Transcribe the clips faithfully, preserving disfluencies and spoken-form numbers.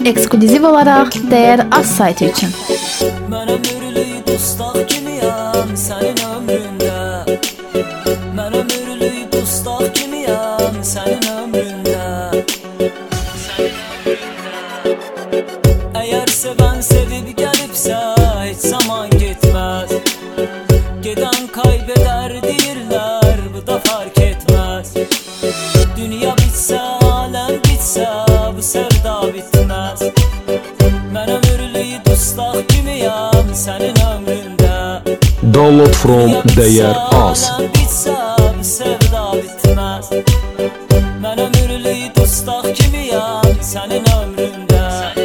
Eksklüziv olaraq Dəyər Az saytı üçün. Mən ömürlük dustaq kimiyəm sənin ömründə. Mən ömürlük dustaq kimiyəm sənin ömründə. Əgər sevən sevib gəlibsə heç zaman getməz. Gedən kaybeder deyirlər, bu da fark etməz. Dünya bitsə, aləm bitsə, bu sevda bitməz. Mən ömürlük dustaq kimiyəm sənin ömründə. Download from Dəyər Az. Aləm bitsə, bu sevda bitməz. Mən ömürlük dustaq kimiyəm sənin ömründə.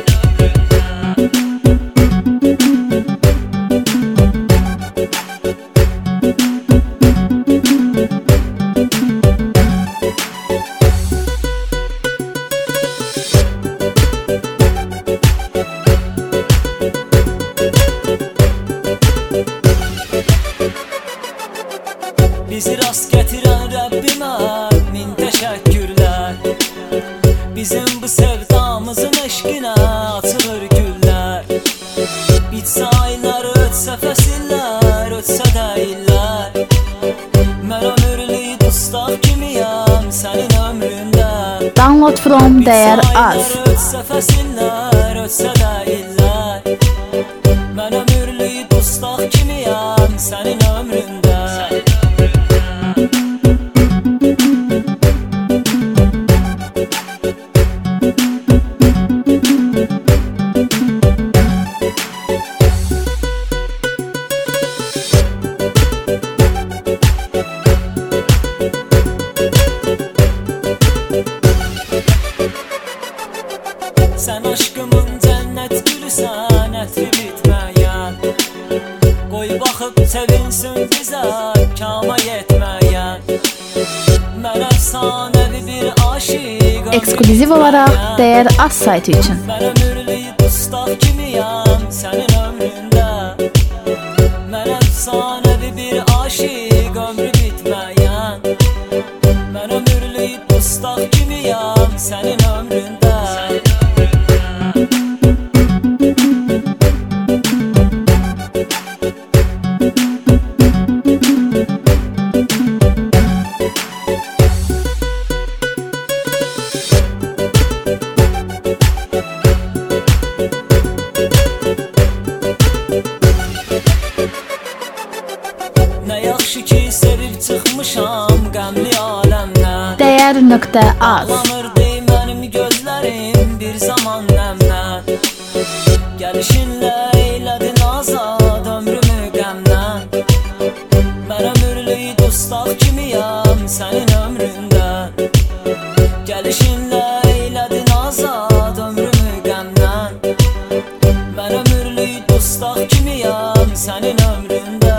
Bizi rast getiren Rabbime min teşekkürler. Bizim bu sevdamızın eşkine atılır güller. Bitse aylar ötse fesiller, ötse değiller. Mən ömürlük dustaq kimiyəm sənin ömründə. Download from Dəyər Bitse Az. aylar ötse fesiller, ötse değiller. Mən ömürlük dustaq kimiyəm sənin ömründə. Sen aşkımın cennet gülüsən, ətri bitməyən. Qoy baxıb sevinsin bizə, kama yetməyən. Mən əfsanəvi bir aşiq. Eksklüziv olaraq Dəyər Az saytı üçün. Mən ömürlük dustaq kimiyəm sənin ömründə. Mən əfsanəvi bir aşiq, ömrü bitməyən. Mən ömürlük dustaq kimiyəm sənin ömründə. Nə yaxşı ki sevib çıxmışam qəmli aləmdən. Dəyər nöqtə az. Ağlanırdı mənim gözlərim bir zaman nəmdən. Gəlişinlə eylədin azad ömrümü qəmdən. Mən ömürlük dustaq kimiyəm sənin ömründə. Gəlişinlə eylədin azad ömrümü qəmdən. Mən ömürlük dustaq kimiyəm sənin ömründə.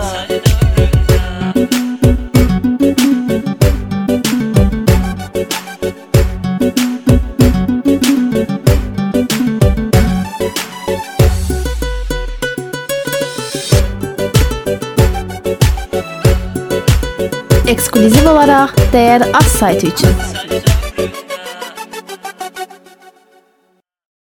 Eksklüziv olaraq Dəyər Az saytı üçün.